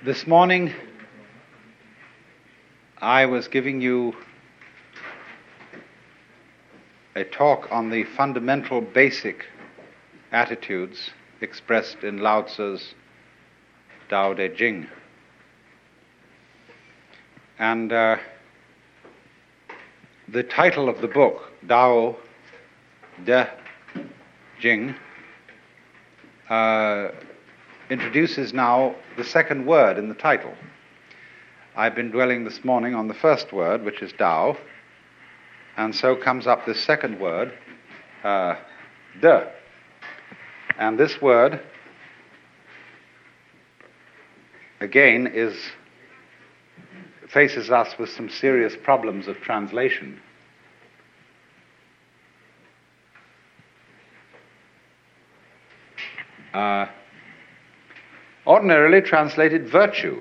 This morning, I was giving you a talk on the fundamental basic attitudes expressed in Lao Tzu's Tao Te Ching. And the title of the book, Tao Te Ching, introduces now the second word in the title. I've been dwelling this morning on the first word, which is Tao, and so comes up this second word, De. And this word, again, faces us with some serious problems of translation. Ordinarily translated virtue.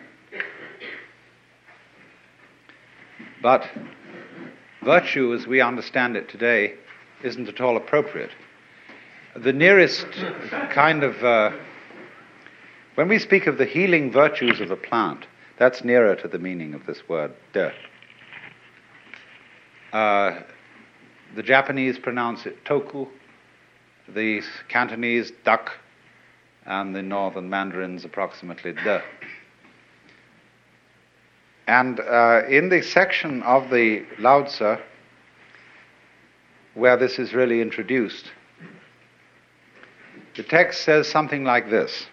But virtue, as we understand it today, isn't at all appropriate. The nearest kind of... when we speak of the healing virtues of a plant, that's nearer to the meaning of this word, de. The Japanese pronounce it toku, the Cantonese dak, and the northern Mandarins approximately de. And in the section of the Lao Tzu where this is really introduced, the text says something like this: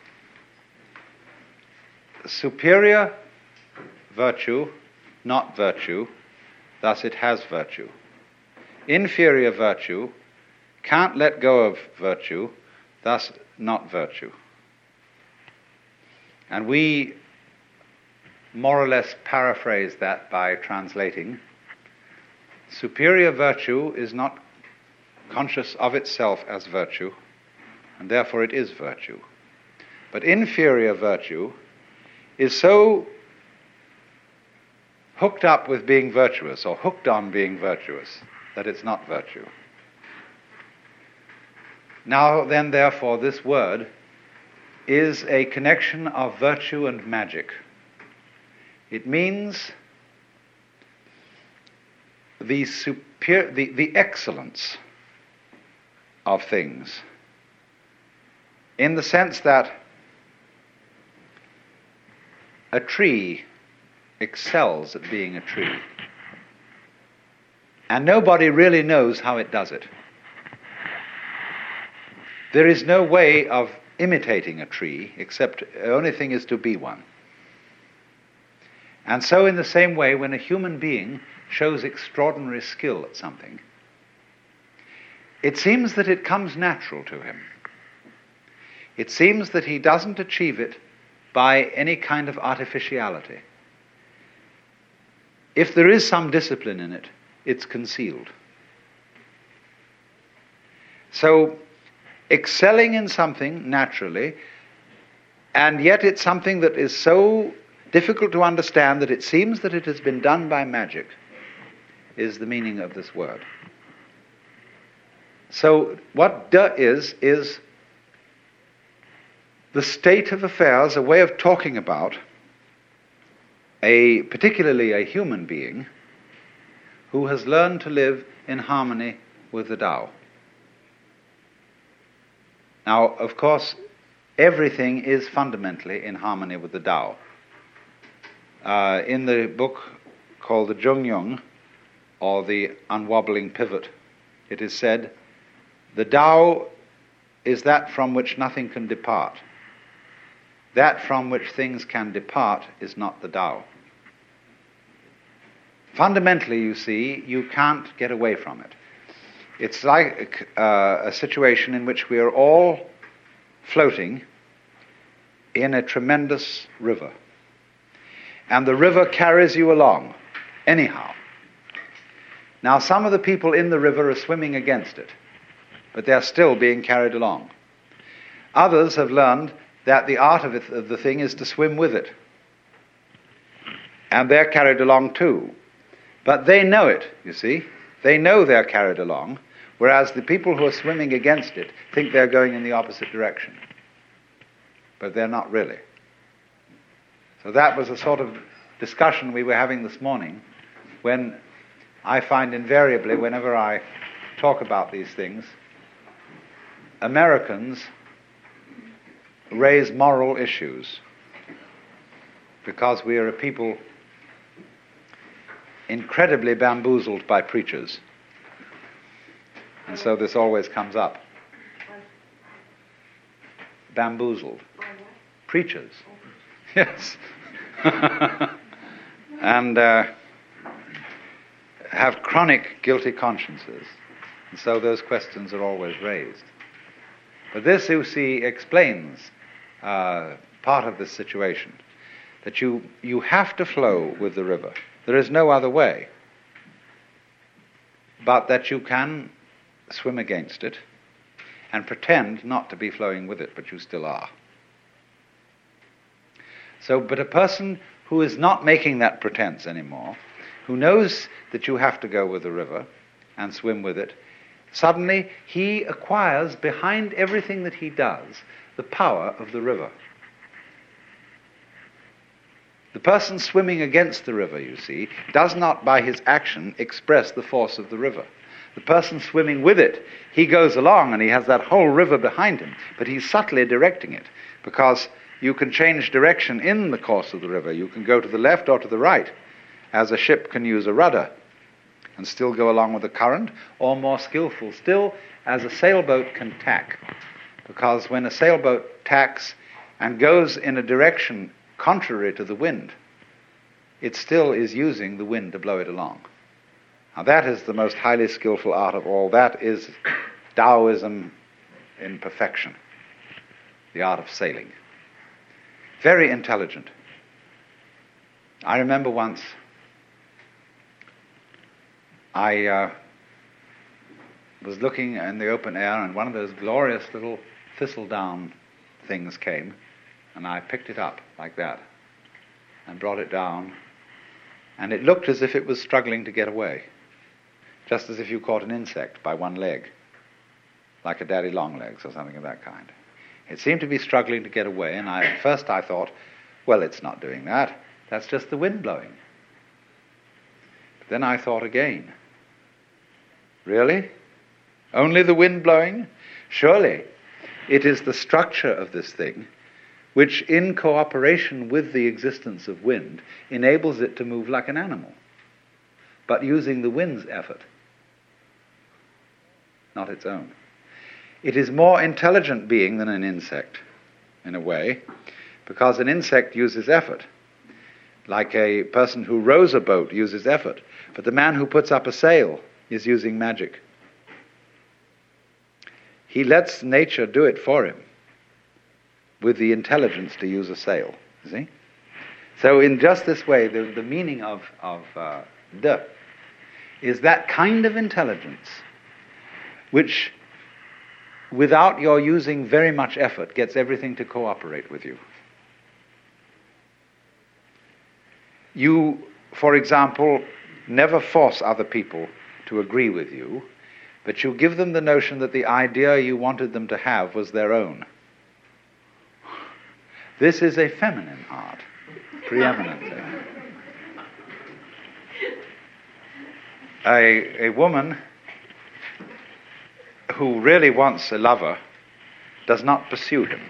superior virtue, not virtue, thus it has virtue. Inferior virtue can't let go of virtue, thus not virtue. And we more or less paraphrase that by translating, superior virtue is not conscious of itself as virtue, and therefore it is virtue. But inferior virtue is so hooked up with being virtuous, or hooked on being virtuous, that it's not virtue. Now then, therefore, this word is a connection of virtue and magic. It means the excellence of things, in the sense that a tree excels at being a tree, and nobody really knows how it does it. There is no way of imitating a tree, except the only thing is to be one. And so in the same way, when a human being shows extraordinary skill at something, it seems that it comes natural to him. It seems that he doesn't achieve it by any kind of artificiality. If there is some discipline in it, it's concealed. So, excelling in something naturally, and yet it's something that is so difficult to understand that it seems that it has been done by magic, is the meaning of this word. So what de is the state of affairs, a way of talking about particularly a human being who has learned to live in harmony with the Tao. Now, of course, everything is fundamentally in harmony with the Tao. In the book called the Zhongyong, or the Unwobbling Pivot, it is said, the Tao is that from which nothing can depart. That from which things can depart is not the Tao. Fundamentally, you see, you can't get away from it. It's like a situation in which we are all floating in a tremendous river. And the river carries you along, anyhow. Now, some of the people in the river are swimming against it, but they're still being carried along. Others have learned that the art of the thing is to swim with it. And they're carried along too. But they know it, you see. They know they're carried along, whereas the people who are swimming against it think they're going in the opposite direction. But they're not really. So that was a sort of discussion we were having this morning, when I find invariably, whenever I talk about these things, Americans raise moral issues because we are a people incredibly bamboozled by preachers. And so this always comes up. Bamboozled. Preachers. Yes. And have chronic guilty consciences. And so those questions are always raised. But this, you see, explains part of this situation. That you have to flow with the river. There is no other way. But that you can swim against it and pretend not to be flowing with it, but you still are. So, but a person who is not making that pretense anymore, who knows that you have to go with the river and swim with it, suddenly he acquires, behind everything that he does, the power of the river. The person swimming against the river, you see, does not by his action express the force of the river. The person swimming with it, he goes along and he has that whole river behind him, but he's subtly directing it, because you can change direction in the course of the river. You can go to the left or to the right, as a ship can use a rudder and still go along with the current, or more skillful still, as a sailboat can tack. Because when a sailboat tacks and goes in a direction contrary to the wind, it still is using the wind to blow it along. Now that is the most highly skillful art of all. That is Taoism in perfection, the art of sailing. Very intelligent. I remember once I was looking in the open air, and one of those glorious little thistledown things came, and I picked it up like that and brought it down, and it looked as if it was struggling to get away, just as if you caught an insect by one leg, like a daddy long legs or something of that kind. It seemed to be struggling to get away, and at first I thought, well, it's not doing that. That's just the wind blowing. But then I thought again, really? Only the wind blowing? Surely it is the structure of this thing which, in cooperation with the existence of wind, enables it to move like an animal, but using the wind's effort, not its own. It is more intelligent being than an insect, in a way, because an insect uses effort. Like a person who rows a boat uses effort, but the man who puts up a sail is using magic. He lets nature do it for him with the intelligence to use a sail, you see? So in just this way, the meaning of de is that kind of intelligence which, without your using very much effort, gets everything to cooperate with you. You, for example, never force other people to agree with you, but you give them the notion that the idea you wanted them to have was their own. This is a feminine art, preeminently. A woman who really wants a lover does not pursue him,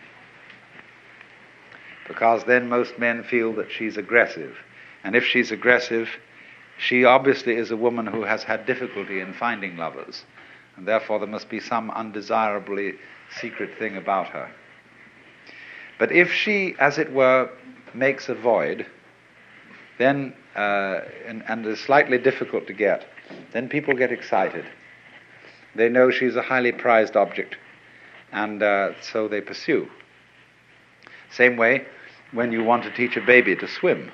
because then most men feel that she's aggressive. And if she's aggressive, she obviously is a woman who has had difficulty in finding lovers, and therefore there must be some undesirably secret thing about her. But if she, as it were, makes a void, then and is slightly difficult to get, then people get excited. They know she's a highly prized object, and so they pursue. Same way, when you want to teach a baby to swim,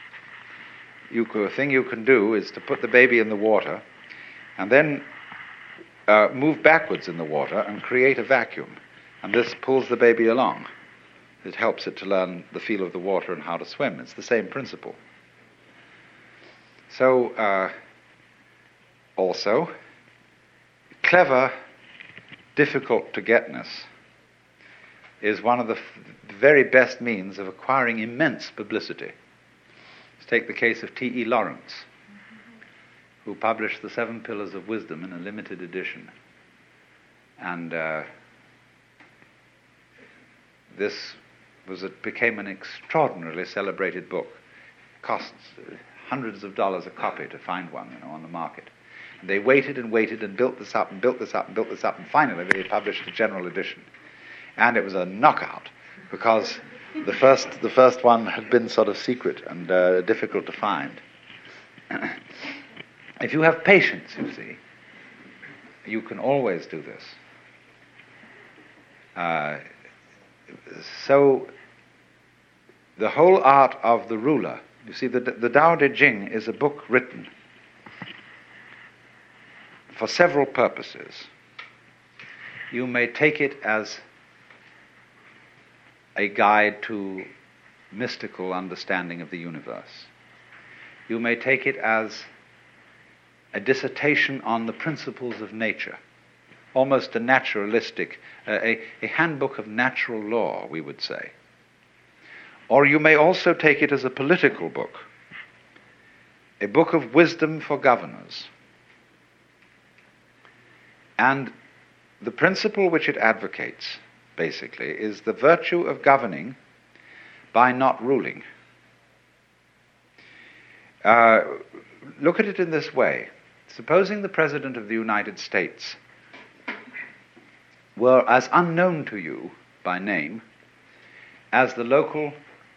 a thing you can do is to put the baby in the water and then move backwards in the water and create a vacuum. And this pulls the baby along. It helps it to learn the feel of the water and how to swim. It's the same principle. So, also, clever, difficult to getness is one of the very best means of acquiring immense publicity. Let's take the case of T.E. Lawrence, who published the 7 Pillars of Wisdom in a limited edition. And this became an extraordinarily celebrated book. It costs hundreds of dollars a copy to find one, on the market. And they waited and waited and built this up and built this up and built this up, and finally they published a general edition. And it was a knockout, because the first one had been sort of secret and difficult to find. If you have patience, you see, you can always do this. So the whole art of the ruler, you see, the Tao Te Ching is a book written for several purposes. You may take it as a guide to mystical understanding of the universe. You may take it as a dissertation on the principles of nature, almost a naturalistic, a handbook of natural law, we would say. Or you may also take it as a political book, a book of wisdom for governors. And the principle which it advocates, basically, is the virtue of governing by not ruling. Look at it in this way. Supposing the President of the United States were as unknown to you by name as the local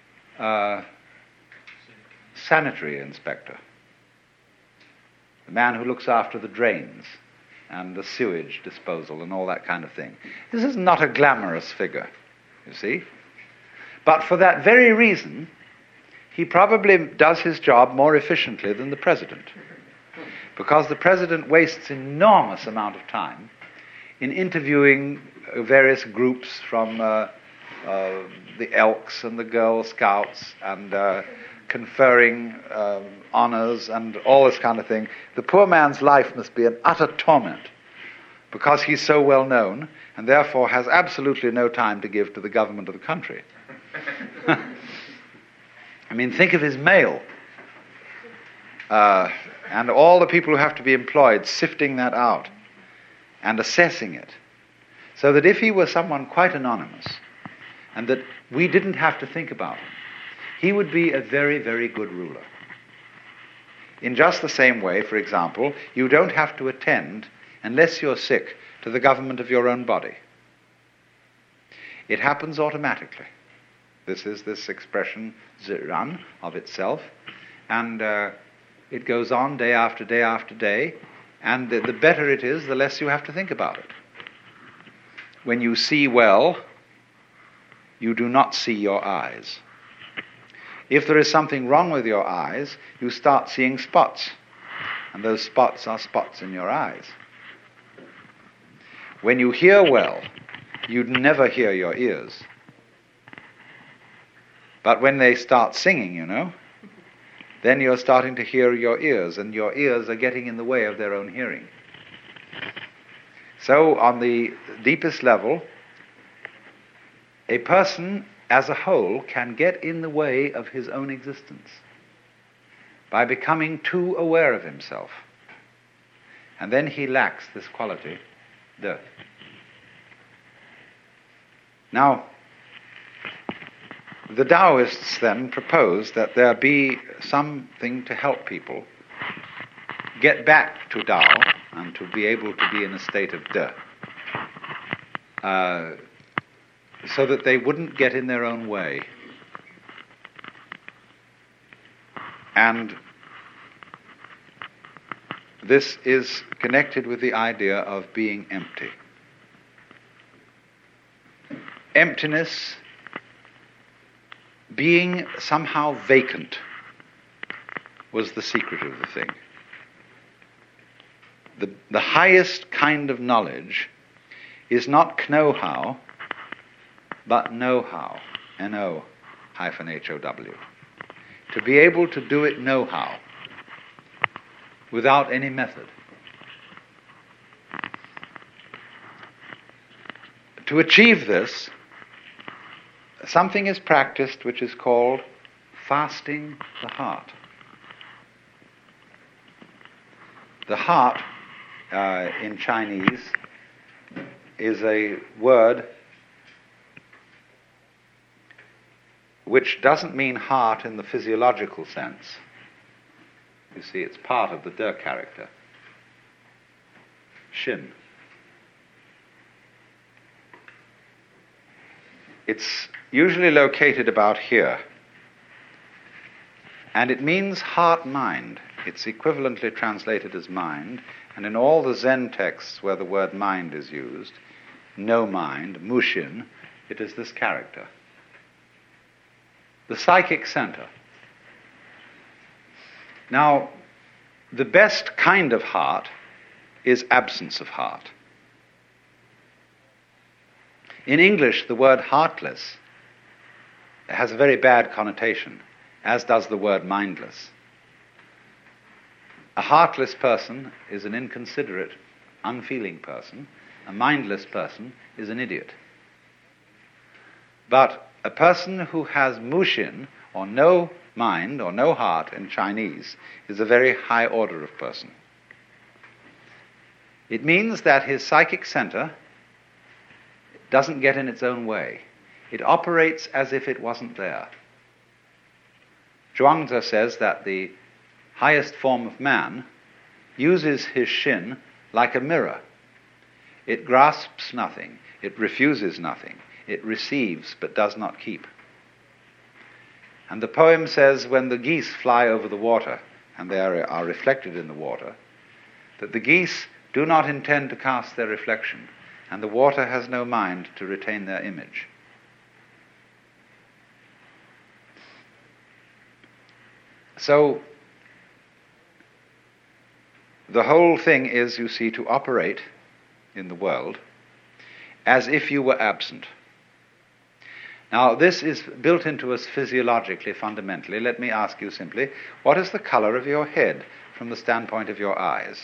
sanitary inspector, the man who looks after the drains and the sewage disposal and all that kind of thing. This is not a glamorous figure, you see. But for that very reason, he probably does his job more efficiently than the President, because the President wastes enormous amount of time in interviewing various groups from the Elks and the Girl Scouts and conferring honors and all this kind of thing. The poor man's life must be an utter torment because he's so well known and therefore has absolutely no time to give to the government of the country. I mean, think of his mail and all the people who have to be employed sifting that out and assessing it, so that if he were someone quite anonymous and that we didn't have to think about him, he would be a very, very good ruler. In just the same way, for example, you don't have to attend, unless you're sick, to the government of your own body. It happens automatically. This is this expression, ziran, of itself, and it goes on day after day after day, and the better it is, the less you have to think about it. When you see well, you do not see your eyes. If there is something wrong with your eyes, you start seeing spots, and those spots are spots in your eyes. When you hear well, you'd never hear your ears. But when they start singing, then you're starting to hear your ears, and your ears are getting in the way of their own hearing. So, on the deepest level, a person as a whole can get in the way of his own existence by becoming too aware of himself. And then he lacks this quality, de. Now, the Taoists then propose that there be something to help people get back to Tao and to be able to be in a state of de, so that they wouldn't get in their own way. And this is connected with the idea of being empty. Emptiness, being somehow vacant, was the secret of the thing. The highest kind of knowledge is not know-how, but know-how, N-O-H-O-W. To be able to do it know-how, without any method. To achieve this, something is practiced which is called fasting the heart. The heart, in Chinese, is a word which doesn't mean heart in the physiological sense. You see, it's part of the De character. Shin. It's usually located about here. And it means heart-mind. It's equivalently translated as mind. And in all the Zen texts where the word mind is used, no mind, mushin, it is this character. The psychic center. Now, the best kind of heart is absence of heart. In English, the word heartless has a very bad connotation, as does the word mindless. A heartless person is an inconsiderate, unfeeling person. A mindless person is an idiot. But a person who has mushin, or no mind, or no heart in Chinese, is a very high order of person. It means that his psychic center doesn't get in its own way. It operates as if it wasn't there. Zhuangzi says that the highest form of man uses his shin like a mirror. It grasps nothing, it refuses nothing, it receives but does not keep. And the poem says, when the geese fly over the water, and they are reflected in the water, that the geese do not intend to cast their reflection, and the water has no mind to retain their image. So, the whole thing is, you see, to operate in the world as if you were absent. Now, this is built into us physiologically, fundamentally. Let me ask you simply, what is the color of your head from the standpoint of your eyes?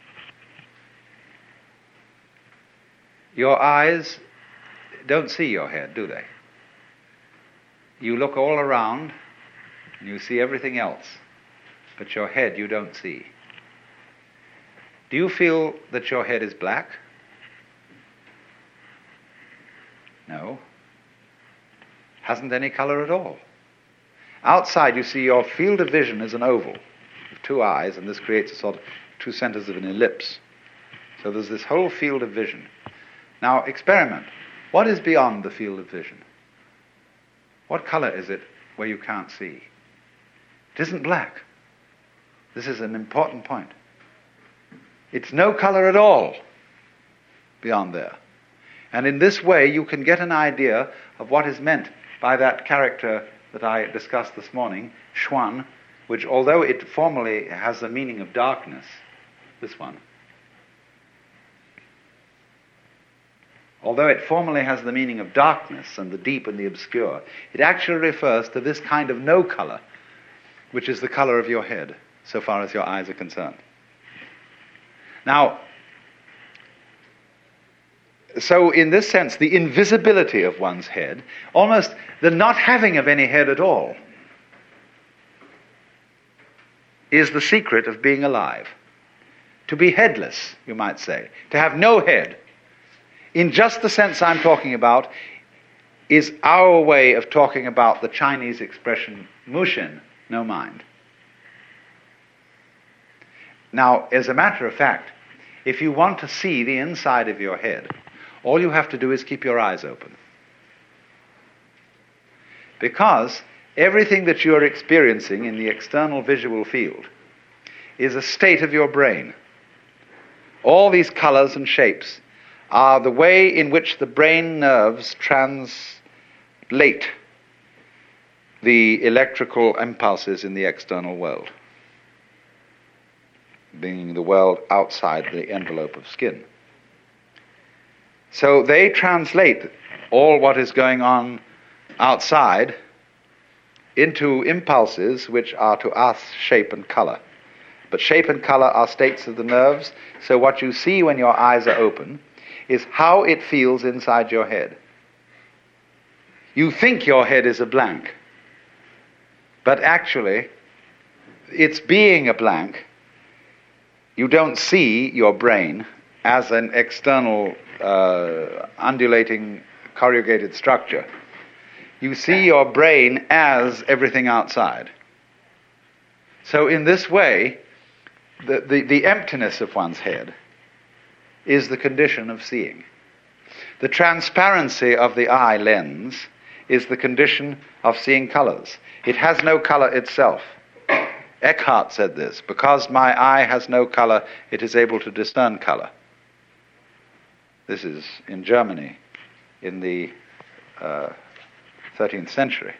Your eyes don't see your head, do they? You look all around and you see everything else, but your head you don't see. Do you feel that your head is black? No. Hasn't any color at all. Outside you see your field of vision is an oval with two eyes, and this creates a sort of two centers of an ellipse. So there's this whole field of vision. Now experiment. What is beyond the field of vision? What color is it where you can't see? It isn't black. This is an important point. It's no color at all beyond there. And in this way you can get an idea of what is meant by that character that I discussed this morning, Xuan, which although it formally has the meaning of darkness, this one, although it formally has the meaning of darkness and the deep and the obscure, it actually refers to this kind of no color, which is the color of your head, so far as your eyes are concerned. Now, so in this sense, the invisibility of one's head, almost the not having of any head at all, is the secret of being alive. To be headless, you might say, to have no head, in just the sense I'm talking about, is our way of talking about the Chinese expression mushin, no mind. Now, as a matter of fact, if you want to see the inside of your head, all you have to do is keep your eyes open. Because everything that you are experiencing in the external visual field is a state of your brain. All these colors and shapes are the way in which the brain nerves translate the electrical impulses in the external world, being the world outside the envelope of skin. So they translate all what is going on outside into impulses which are to us shape and color. But shape and color are states of the nerves, so what you see when your eyes are open is how it feels inside your head. You think your head is a blank, but actually, it's being a blank. You don't see your brain as an external, undulating, corrugated structure. You see your brain as everything outside. So in this way, the emptiness of one's head is the condition of seeing. The transparency of the eye lens is the condition of seeing colors. It has no color itself. Eckhart said this: because my eye has no color, it is able to discern color. This is in Germany in the 13th century.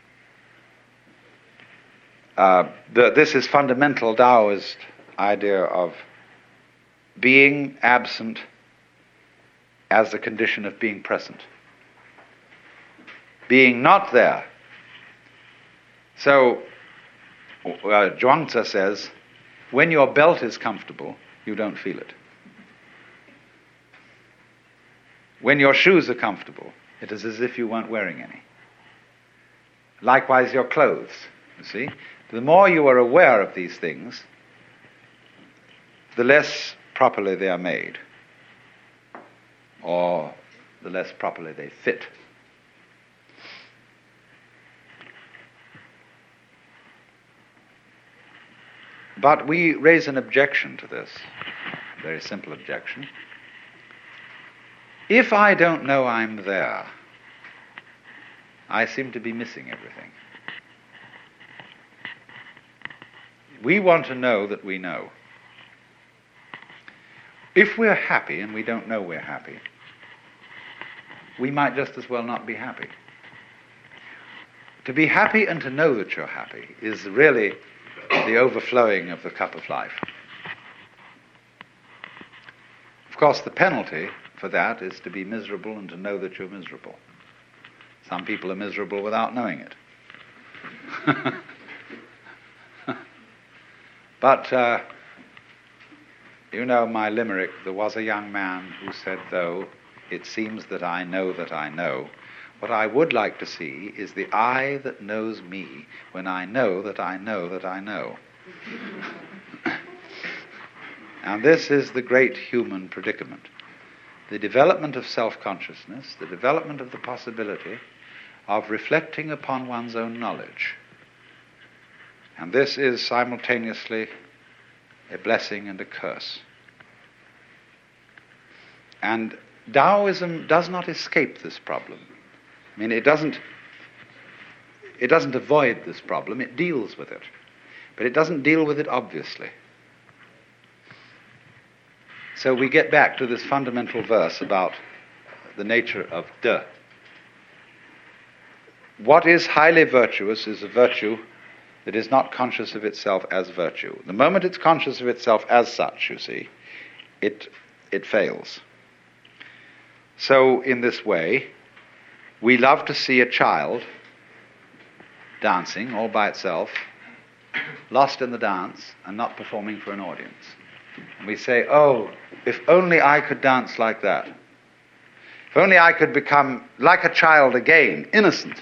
This is fundamental Taoist idea of being absent as the condition of being present. Being not there. So, Zhuangzi says, when your belt is comfortable, you don't feel it. When your shoes are comfortable, it is as if you weren't wearing any. Likewise, your clothes, you see. The more you are aware of these things, the less properly they are made, or the less properly they fit. But we raise an objection to this, a very simple objection. If I don't know I'm there, I seem to be missing everything. We want to know that we know. If we're happy and we don't know we're happy, we might just as well not be happy. To be happy and to know that you're happy is really the overflowing of the cup of life. Of course, the penalty for that is to be miserable and to know that you're miserable. Some people are miserable without knowing it. But, you know my limerick, there was a young man who said, though it seems that I know, what I would like to see is the eye that knows me when I know that I know that I know. And this is the great human predicament. The development of self-consciousness, the development of the possibility of reflecting upon one's own knowledge. And this is simultaneously a blessing and a curse. And Taoism does not escape this problem. I mean, it doesn't avoid this problem, it deals with it. But it doesn't deal with it obviously. So we get back to this fundamental verse about the nature of De. What is highly virtuous is a virtue that is not conscious of itself as virtue. The moment it's conscious of itself as such, you see, it fails. So in this way, we love to see a child dancing all by itself, lost in the dance and not performing for an audience. And we say, oh, if only I could dance like that. If only I could become like a child again, innocent.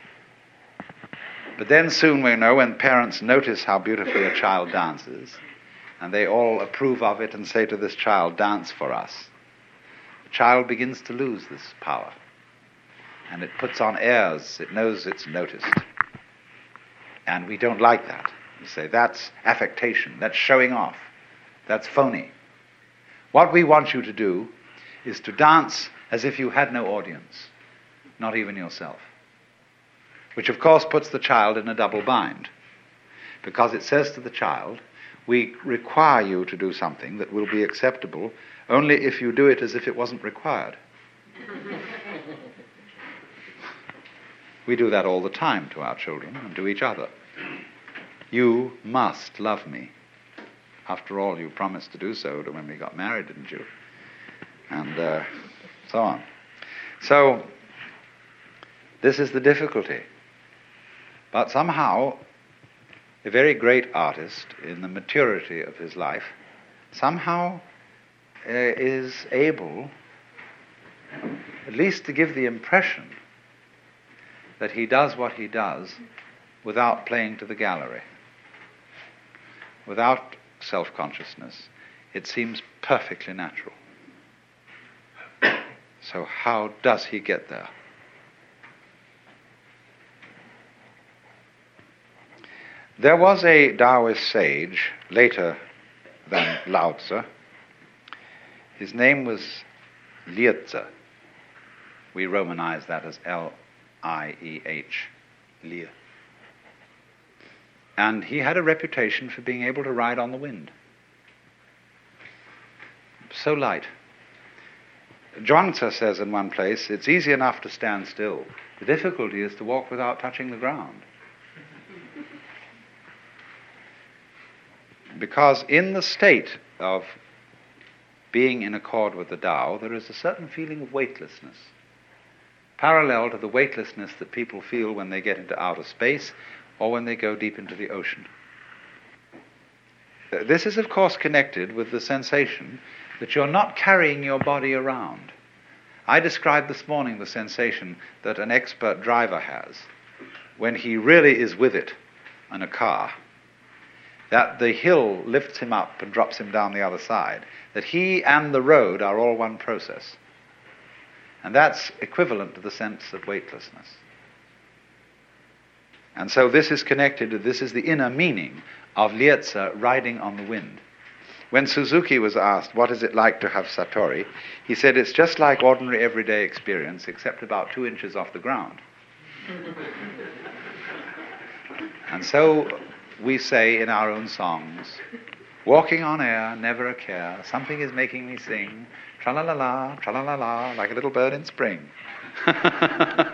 But then soon we know, when parents notice how beautifully a child dances, and they all approve of it and say to this child, dance for us, the child begins to lose this power. And it puts on airs, it knows it's noticed. And we don't like that. We say, that's affectation, that's showing off, that's phony. What we want you to do is to dance as if you had no audience, not even yourself. Which of course puts the child in a double bind, because it says to the child, we require you to do something that will be acceptable only if you do it as if it wasn't required. We do that all the time to our children and to each other. You must love me. After all, you promised to do so when we got married, didn't you? And so on. So, this is the difficulty. But somehow, a very great artist, in the maturity of his life, somehow is able, at least to give the impression, that he does what he does without playing to the gallery, without self-consciousness. It seems perfectly natural. So how does he get there? There was a Taoist sage, later than Lao Tzu. His name was Liezi. We romanize that as L-I-E-H, Lieh. And he had a reputation for being able to ride on the wind. So light. Zhuangzi says in one place, it's easy enough to stand still. The difficulty is to walk without touching the ground. Because in the state of being in accord with the Tao, there is a certain feeling of weightlessness, parallel to the weightlessness that people feel when they get into outer space or when they go deep into the ocean. This is, of course, connected with the sensation that you're not carrying your body around. I described this morning the sensation that an expert driver has when he really is with it in a car, that the hill lifts him up and drops him down the other side, that he and the road are all one process. And that's equivalent to the sense of weightlessness. And so this is connected to, this is the inner meaning of Liezi riding on the wind. When Suzuki was asked, what is it like to have Satori? He said, it's just like ordinary everyday experience, except about 2 inches off the ground. And so we say in our own songs, walking on air, never a care, something is making me sing, tra-la-la-la, like a little bird in spring.